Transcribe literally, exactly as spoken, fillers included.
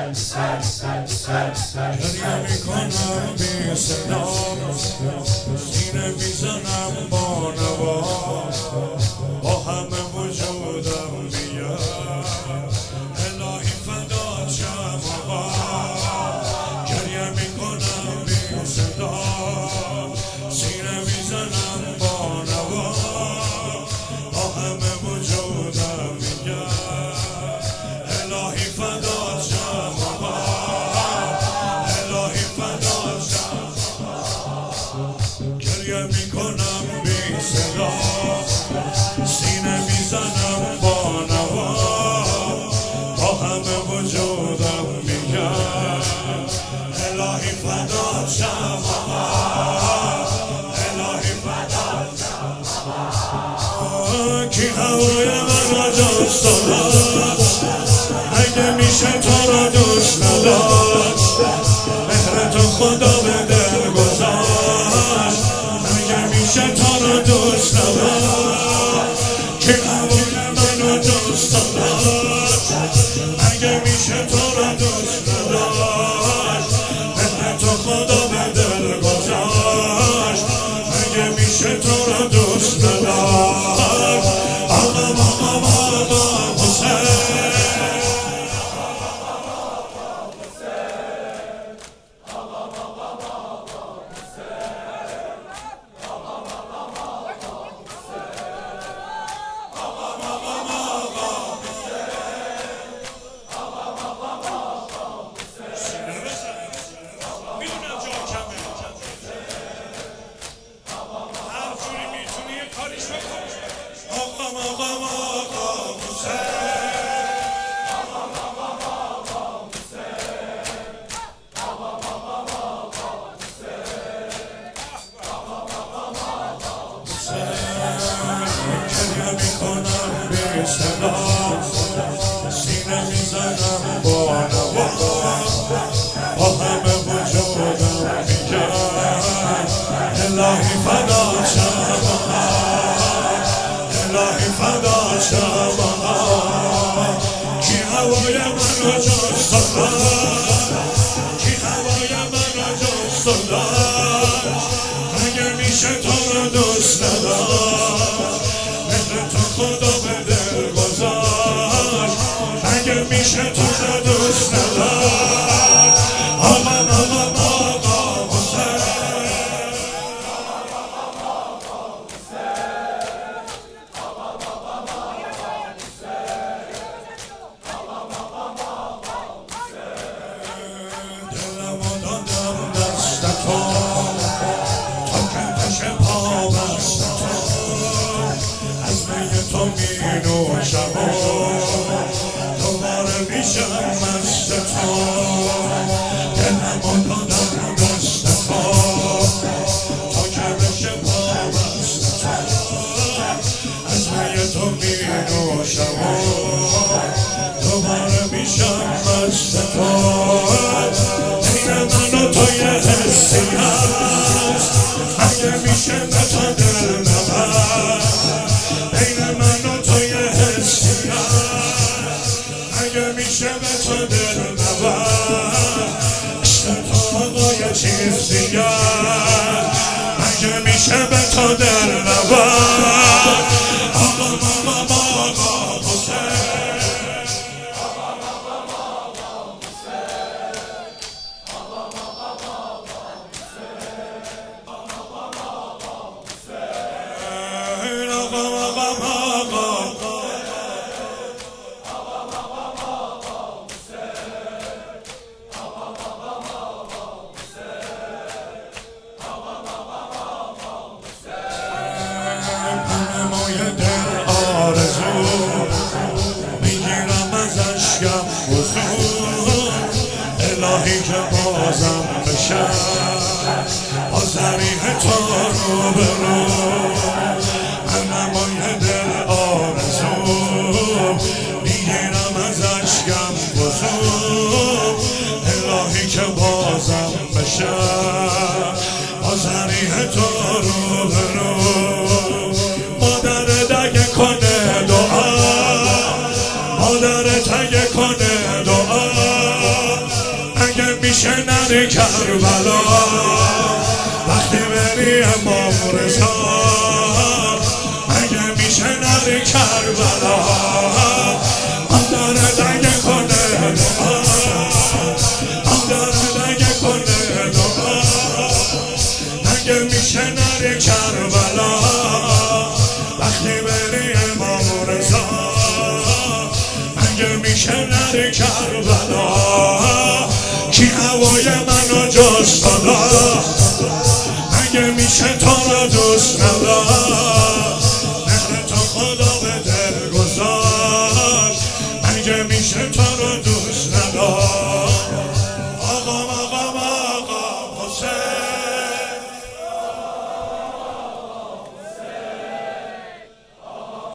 گریه میکنم بی صدا سینه میزنم با نوا با همه وجودم میگم الهی فدات شم آقا گریه میکنم بی صدا سینه میزنم با نوا با همه وجودم میگم الهی فدات شم آقا الهی فدات شم گریه میکنم بی صدا سینه میزنم با نوا با همه وجودم میگم الهی فدات شم آقا الهی فدات شم کی هوای من دوست دارد اگه میشه تو را دوست نداشت مهر تو خدا به دل گذاشت اگه میشه تو را دوست نداشت کی هوای من دوست دارد اگه میشه تو را دوست نداشت مهر تو خدا به دل گذاشت اگه میشه تو را دوست نداشت آقا آقا آقا حسین سینه میزنم با نوا با همه وجودم میگم الهی فدات شم الهی فدات شم کی هوای من را جست داشت کی هوای من را جست داشت اگه میشه تو را دوست نداشت مهر تو خدا به دل گذاشت اگه میشه تو را دوست نداشت آقا آقا آقا حسین دلمو دادم دست تو تا که پش پا بست از می تو می نوشم دوباره میشم مست تو دلمو دادم دست تو تا که بشه پا بست تو از می تو می نوشم دوباره میشم مست تو بین من و تو یه حسی هست اگه میشه به تو دل نبست بین من و تو یه حسی هست اگه میشه به تو دل نبست عشق تو آقا یه چیز دیگه اگه میشه به تو دل نبست آقا آقا آقا حسین الهی که بازم بشم با ذریح تو رو برو من نمای دل آرزو میگیرم از عشقم بزرگ الهی که بازم بشم با ذریح تو رو برو مادر دگه کنه دعا مادر تگه کنه دعا میشه نری کربلا وقتی بری امام رضا مگه میشه نری کربلا آن داره دگه کنه دعا آن داره دگه کنه دعا مگه میشه نری کربلا وقتی بری امام رضا مگه میشه نری کربلا کی هوای منو جست داد مگه میشه تو را دوست نداد